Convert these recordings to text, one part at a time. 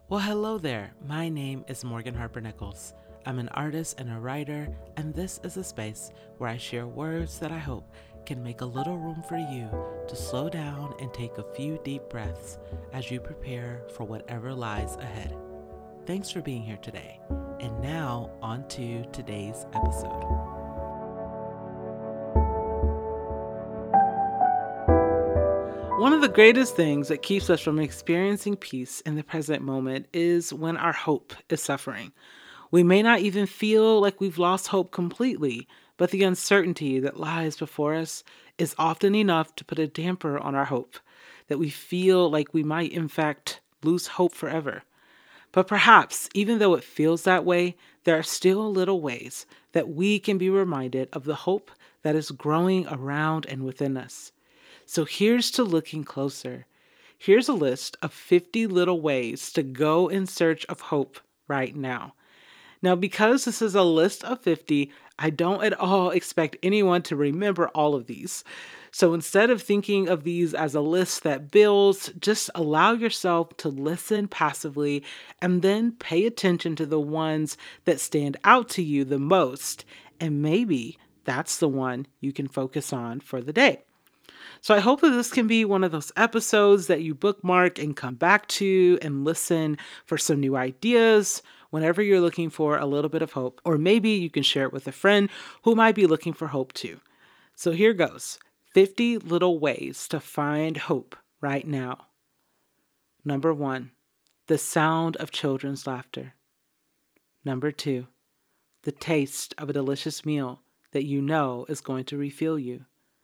Well, hello there. My name is Morgan Harper Nichols. I'm an artist and a writer, and this is a space where I share words that I hope can make a little room for you to slow down and take a few deep breaths as you prepare for whatever lies ahead. Thanks for being here today. And now, on to today's episode. One of the greatest things that keeps us from experiencing peace in the present moment is when our hope is suffering. We may not even feel like we've lost hope completely, but the uncertainty that lies before us is often enough to put a damper on our hope, that we feel like we might, in fact, lose hope forever. But perhaps, even though it feels that way, there are still little ways that we can be reminded of the hope that is growing around and within us. So here's to looking closer. Here's a list of 50 little ways to go in search of hope right now. Now, because this is a list of 50, I don't at all expect anyone to remember all of these. So instead of thinking of these as a list that builds, just allow yourself to listen passively and then pay attention to the ones that stand out to you the most. And maybe that's the one you can focus on for the day. So I hope that this can be one of those episodes that you bookmark and come back to and listen for some new ideas whenever you're looking for a little bit of hope. Or maybe you can share it with a friend who might be looking for hope too. So here goes. 50 little ways to find hope right now. Number 1, the sound of children's laughter. Number 2, the taste of a delicious meal that you know is going to refill you.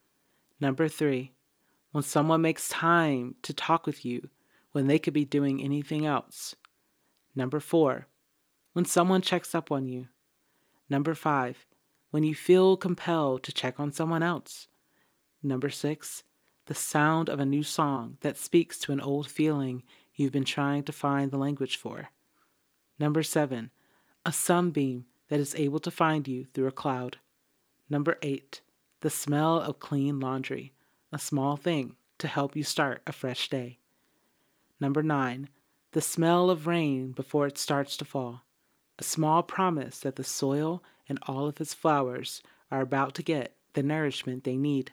Number 3, when someone makes time to talk with you when they could be doing anything else. Number 4, when someone checks up on you. Number 5, when you feel compelled to check on someone else. Number 6, the sound of a new song that speaks to an old feeling you've been trying to find the language for. Number 7, a sunbeam that is able to find you through a cloud. Number 8, the smell of clean laundry, a small thing to help you start a fresh day. Number 9, the smell of rain before it starts to fall, a small promise that the soil and all of its flowers are about to get the nourishment they need.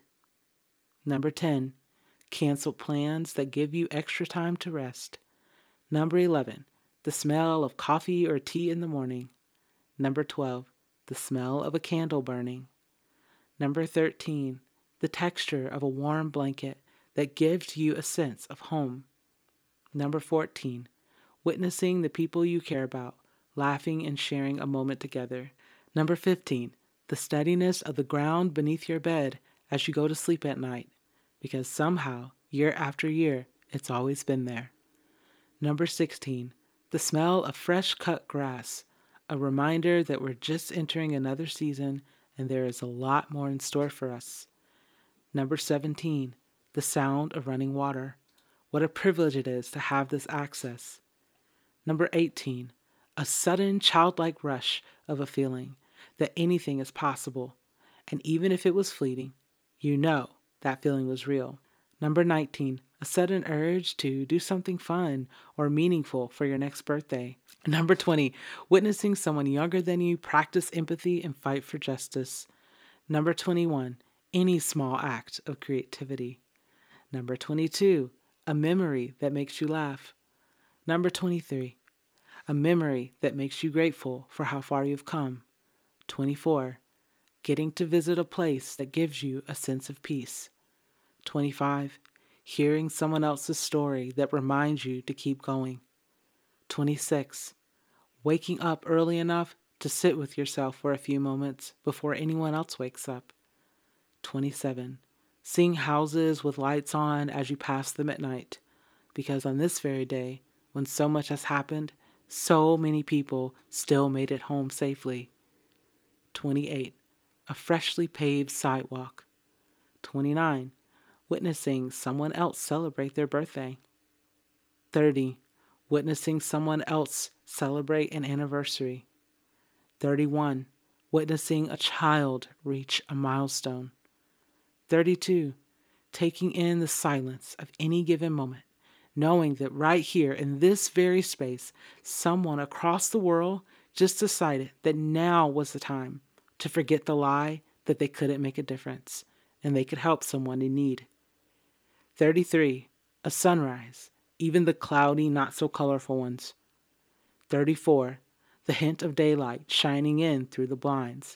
Number 10, canceled plans that give you extra time to rest. Number 11, the smell of coffee or tea in the morning. Number 12, the smell of a candle burning. Number 13, the texture of a warm blanket that gives you a sense of home. Number 14, witnessing the people you care about, laughing and sharing a moment together. Number 15, the steadiness of the ground beneath your bed as you go to sleep at night, because somehow, year after year, it's always been there. Number 16, the smell of fresh cut grass, a reminder that we're just entering another season and there is a lot more in store for us. Number 17, the sound of running water. What a privilege it is to have this access. Number 18, a sudden childlike rush of a feeling that anything is possible, and even if it was fleeting, you know that feeling was real. Number 19, a sudden urge to do something fun or meaningful for your next birthday. Number 20, witnessing someone younger than you practice empathy and fight for justice. Number 21, any small act of creativity. Number 22, a memory that makes you laugh. Number 23, a memory that makes you grateful for how far you've come. 24, getting to visit a place that gives you a sense of peace. 25, hearing someone else's story that reminds you to keep going. 26, waking up early enough to sit with yourself for a few moments before anyone else wakes up. 27, seeing houses with lights on as you pass them at night, because on this very day, when so much has happened, so many people still made it home safely. 28, a freshly paved sidewalk. 29, witnessing someone else celebrate their birthday. 30, witnessing someone else celebrate an anniversary. 31, witnessing a child reach a milestone. 32, taking in the silence of any given moment knowing that right here in this very space, someone across the world just decided that now was the time to forget the lie that they couldn't make a difference and they could help someone in need. 33. A sunrise, even the cloudy, not so colorful ones. 34. The hint of daylight shining in through the blinds.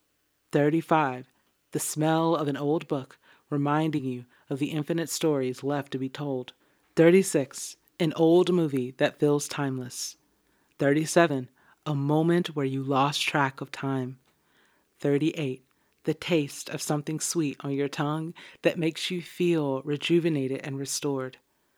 35. The smell of an old book reminding you of the infinite stories left to be told. 36. An old movie that feels timeless. 37. A moment where you lost track of time. 38. The taste of something sweet on your tongue that makes you feel rejuvenated and restored.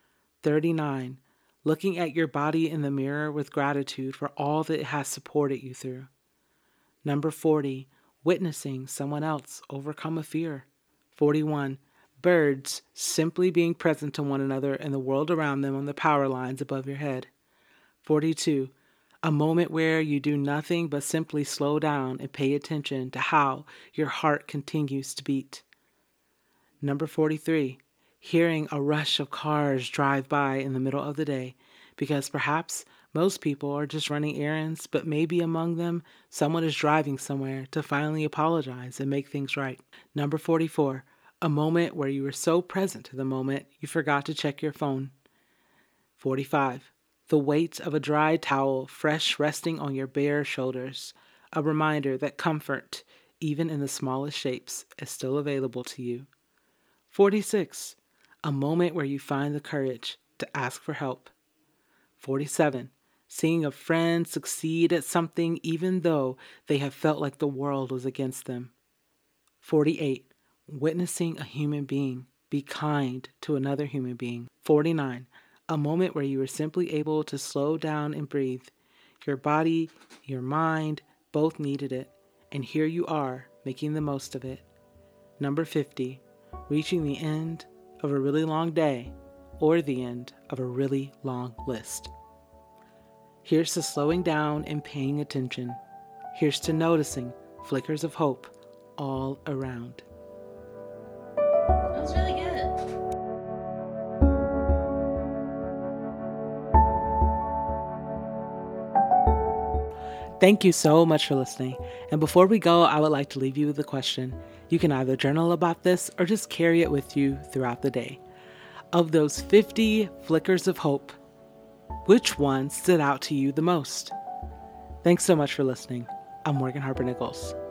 39. Looking at your body in the mirror with gratitude for all that it has supported you through. Number 40. Witnessing someone else overcome a fear. 41. Birds simply being present to one another and the world around them on the power lines above your head. 42. A moment where you do nothing but simply slow down and pay attention to how your heart continues to beat. Number 43. Hearing a rush of cars drive by in the middle of the day, because perhaps most people are just running errands, but maybe among them, someone is driving somewhere to finally apologize and make things right. Number 44. A moment where you were so present to the moment you forgot to check your phone. 45. The weight of a dry towel fresh resting on your bare shoulders, a reminder that comfort, even in the smallest shapes, is still available to you. 46. A moment where you find the courage to ask for help. 47. Seeing a friend succeed at something even though they have felt like the world was against them. 48. Witnessing a human being be kind to another human being. 49. A moment where you were simply able to slow down and breathe. Your body, your mind, both needed it, and here you are making the most of it. Number 50. Reaching the end of a really long day or the end of a really long list. Here's to slowing down and paying attention. Here's to noticing flickers of hope all around. That was really good. Thank you so much for listening. And before we go, I would like to leave you with a question. You can either journal about this or just carry it with you throughout the day. Of those 50 flickers of hope, which one stood out to you the most? Thanks so much for listening. I'm Morgan Harper Nichols.